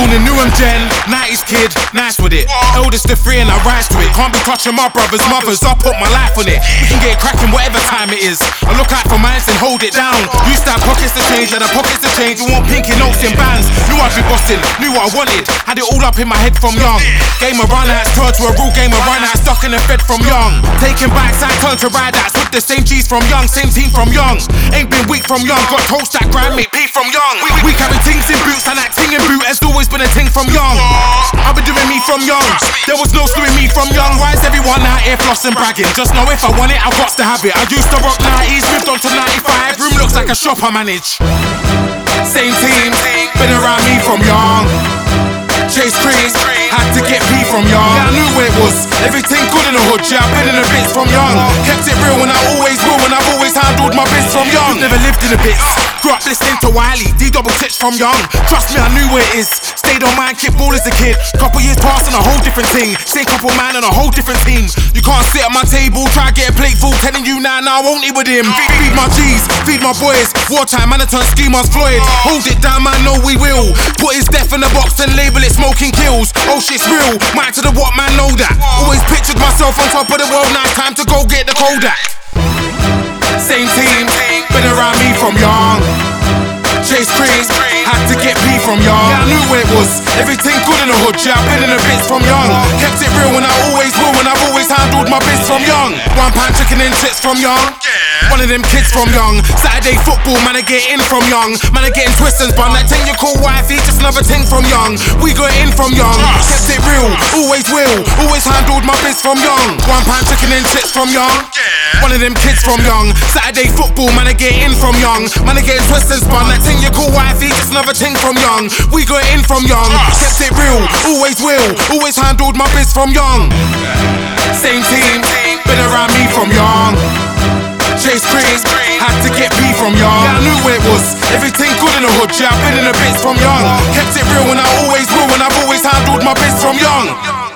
in the new gen, 90s kid, nice with it. Eldest of three and I rise to it. Can't be touching my brothers, mothers, I'll put my life on it. We can get cracking whatever time it is. I look out for mines and hold it down. Used to have pockets to change, and the pockets to change. We want pinky notes in bands. Knew I'd be busting, knew what I wanted. Had it all up in my head from young. Game of run outs turned to a real game of run outs, stuck in the fed from young. Taking backs, I turned to ride outs with the same G's from young, same team from young. Ain't been weak from young, got toast that grind mate P from young. We carry things in boots and that ting in boot has always been a ting from young. I've been doing me from young. There was no screwing me from young. Why is everyone out here flossing bragging? Just know if I want it, I've got to have it. I used to rock 90s, moved on to 95. Room looks like a shop I manage. Same team, been around me from young. Chase cream, had to get P from young. Yeah, I knew where it was, everything good in the hood. Yeah, I've been in the bits from young. Kept it real and I always will, and I've always handled my bits from young. Never lived in the bits, grew up listening to Wiley, D double tits from young. Trust me, I knew where it is. Stayed on mine, kicked ball as a kid. Couple years past on a whole different thing. Same couple man on a whole different team. You can't sit at my table, try to get a plate full. Telling you now, I won't eat with him. Feed my G's, feed my boys. Wartime, man, I turn schemers Floyd. Hold it down, man, know we will. Put his death in the box and label it smoking kills. Oh shit's real, mic to the what man know that. Always pictured myself on top of the world, now it's time to go get the Kodak. Same team, been around me from young. Chase cream, had to get P from young. Yeah, I knew where it was, everything good in the hood. Yeah, I've been in the bits from young. Kept it real and I always will, and I've always handled my bits from young. £1 chicken and chips from young. One of them kids from young. Saturday football, man, I get in from young. Man, I getting twists and bun. That thing you call wifey, just another thing from young. We got in from young. Kept it real, always will. Always handled my bits from young. £1 chicken and chips from young. One of them kids from young. Saturday football, man, I get in from young. Man, I getting twists and bun. That thing you call wifey, just another thing from young. We got in from young. Kept it real, always will. Always handled my bits from young. Same team, been around me from young. Chase cream, had to get P from young. Yeah, I knew where it was, everything good in the hood. Yeah, I've been in the bits from young. Kept it real and I always will, and I've always handled my bits from young.